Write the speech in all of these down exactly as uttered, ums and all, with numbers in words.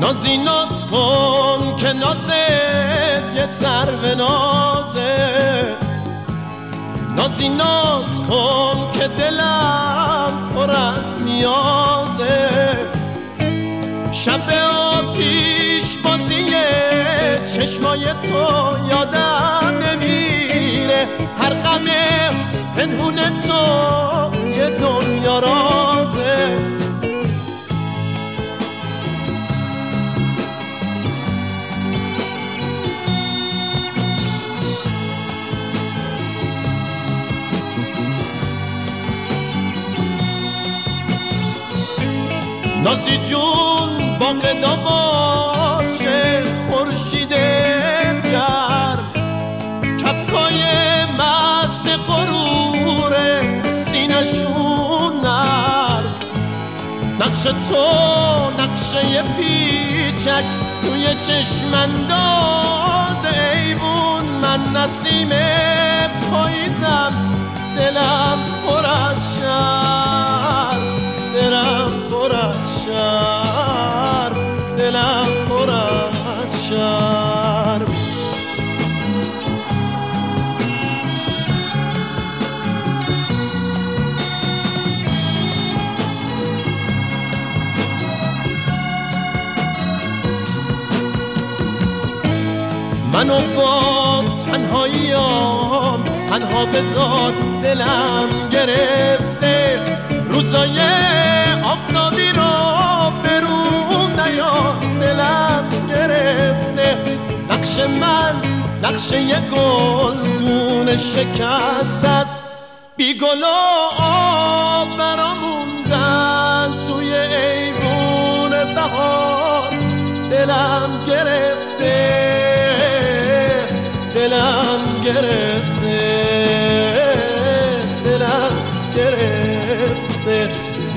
نازی ناز کن که نازت یه سرو نازه، نازی ناز کن که دلم پر از نیازه. شب آتیش بازی چشمای تو یادم نمیره، هر غم پنهون تو یه دنیا رازه. نازی جون باغ داواچه خورشید گرم، کپکای مست غرور سینشون نرم. نقش تو نقشه پیچک توی چشم انداز ایوون، من نسیم پاییزم دلم پر از شهر، دلم پر از شهر، دلم پر از شهر. منو با تنهاییام تنها بذار، دلم گرفته روزای آفتابی رو برون نیار، دلم گرفته. نقش من نقش یه گلدون شکست است، بی گل و آب برام موندن توی ایوون بهار. دلم گرفته، دلم گرفته، دلم گرفته.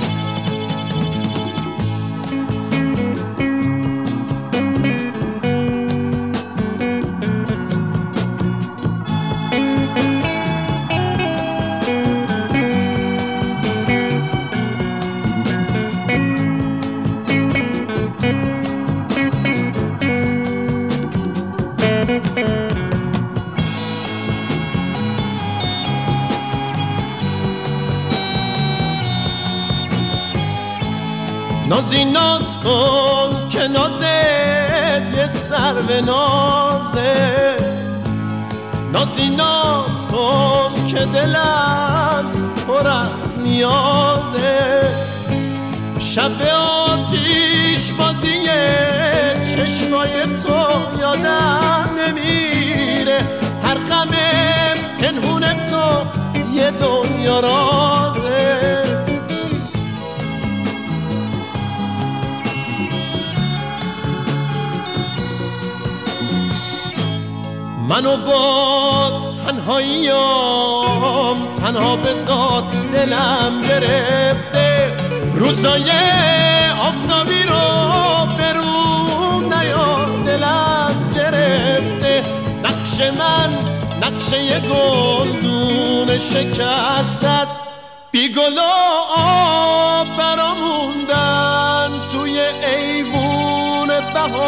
نازی ناز کن که نازت یه سرو نازه، نازی ناز کن که دلم پر از نیازه. شب آتیش بازی چشمای تو یادم نمیره، هر غم پنهون تو یه دنیا رازه. منو با تنهاییام تنها بذار، دلم گرفته روزای آفتابی رو برون نیار، دلم گرفته. نقش من نقش یه گلدون شکست است، بی گل و آب برام موندن توی ایوون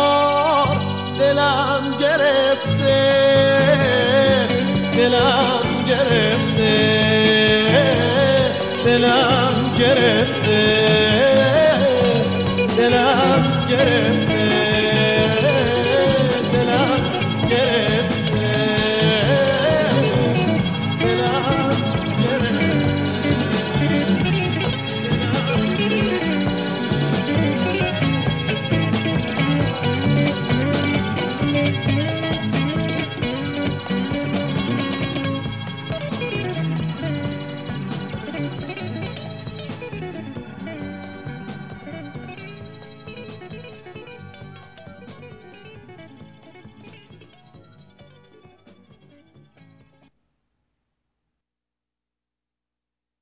بهار. دلم گرفته، دلم